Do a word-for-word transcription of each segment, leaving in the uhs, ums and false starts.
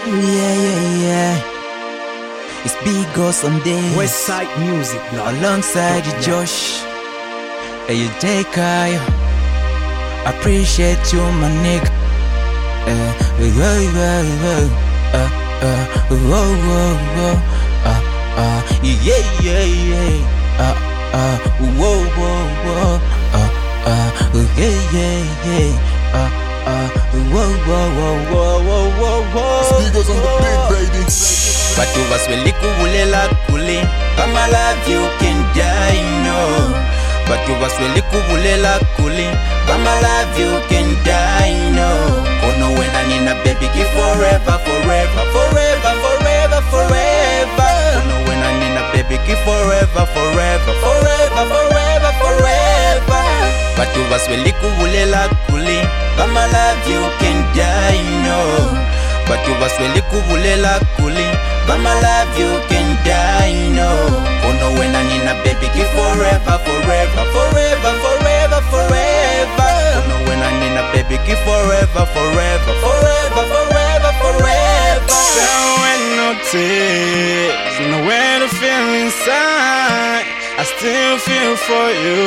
Yeah, yeah, yeah. It's Big Ghost on this. Westside Music now. Alongside you, Josh. Hey, you take I appreciate you, my nigga. Uh, uh, uh, uh, uh, uh, uh, uh, uh, yeah, yeah, yeah. Uh, uh, whoa, whoa, whoa. Uh, uh, yeah, yeah, yeah. Uh, uh, whoa, whoa, whoa, whoa, whoa, whoa, whoa. Speakers on the beat, baby. Batu basweli kubulela kuli, kama love you can die, no. Batu basweli kubulela kuli, kama love you can die, no. Kono wena nina baby give forever, forever, forever, forever, forever. Kono wena nina baby give forever, forever, forever, forever, forever. Batu basweli kubulela kuli, kama love you can die, no. Batu basweli kubulela kuli, Bama love you can die, no. Kono wena nina baby give forever, forever, forever, forever, forever. Kono wena nina baby give forever, forever, forever, forever, forever. There when no tears, nowhere to feel inside. I still feel for you.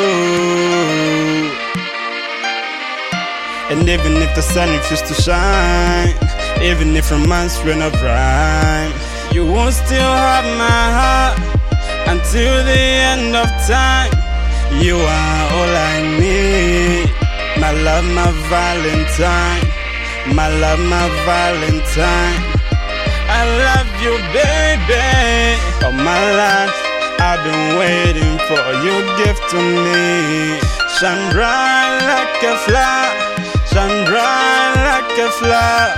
And even if the sun refuses to shine, even if romance run out rhyme, you won't still have my heart until the end of time. You are all I need. My love, my Valentine. My love, my Valentine. I love you, baby. All my life I've been waiting for your gift to me. Shine bright like a flower. Shine bright like a flower.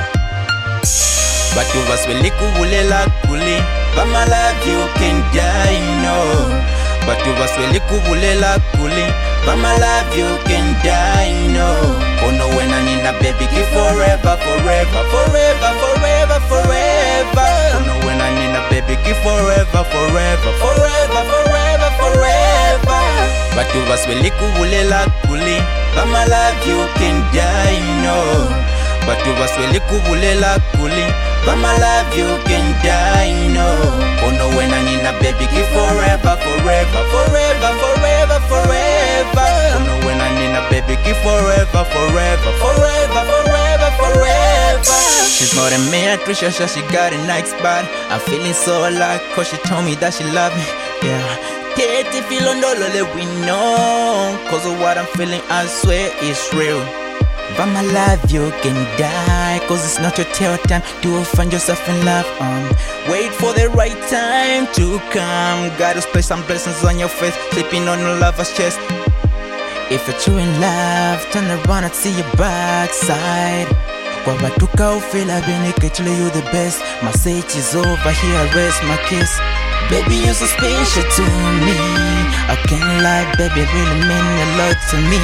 Batu basweli kubulela kuli, Bama love you can die, no. Batu basweli kubulela kuli, Bama love you can die, no. Kono wena nina baby give forever, forever, forever, forever, forever. Kono wena nina baby give forever, forever, forever, forever, forever. Batu basweli kubulela kuli, Bama love you can die, no. Batu basweli kubulela kuli, Bama love you can die, no. Kono wena nina baby give forever, forever, forever, forever, forever. Kono wena nina baby give forever, forever, forever, forever, forever. She's more than me, I appreciate her, she got a nice body. I'm feeling so alive, cause she told me that she love me, yeah. Get it, feel on all that we know. Cause of what I'm feeling, I swear it's real. Bama love you can die, cause it's not your tell time to find yourself in love. Um, wait for the right time to come. Gotta place some blessings on your face, sleeping on your lover's chest. If you're true in love, turn around and see your backside. Kwa batuka ufila beneketule you the best. My sage is over here, rest my kiss. Baby, you're so special to me. I can't lie, baby, really mean a lot to me.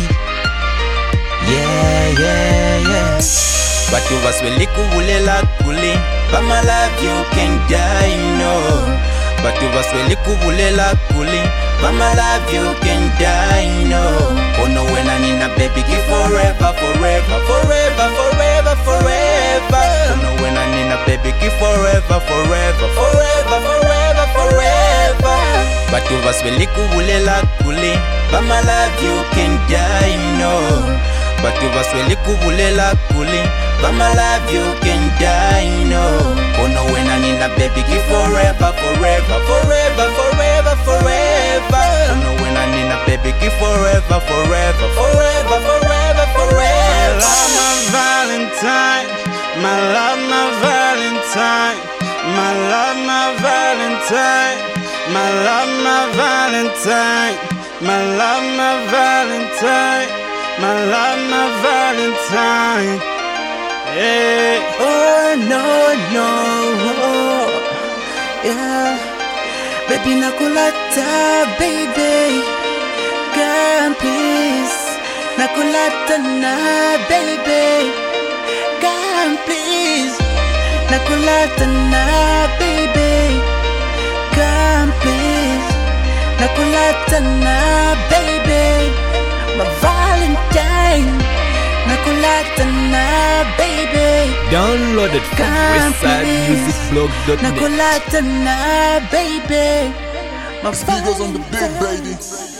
Yeah, yeah, yeah. Batu basweli kubulela kuli, Bama love you can die, no. Batu basweli kubulela kuli, Bama love you can die, no. Kono wena nina baby give forever, forever, forever, forever, forever. Kono wena nina baby give forever, forever, forever, forever, forever. Batu basweli kubulela kuli, Bama love you can die, no. Batu basweli kubulela kuli, Bama love you can die, no. Kono wena nina baby give forever, forever, forever, forever, forever. Kono wena nina baby give forever, forever, forever, forever, forever. My love, my Valentine. My love, my Valentine. My love, my Valentine. My love, my Valentine. My love, my Valentine. My love, my Valentine. Yeah. Oh no, no, oh, yeah. Baby nakulata, baby. Come please. Nakulata na, baby. Come please. Nakulata na, baby. Come please. Nakulata na, baby. My Valentine, nakulata na, baby. Downloaded from westside music blog dot net. Nakolata na baby. Speakers on the big baby.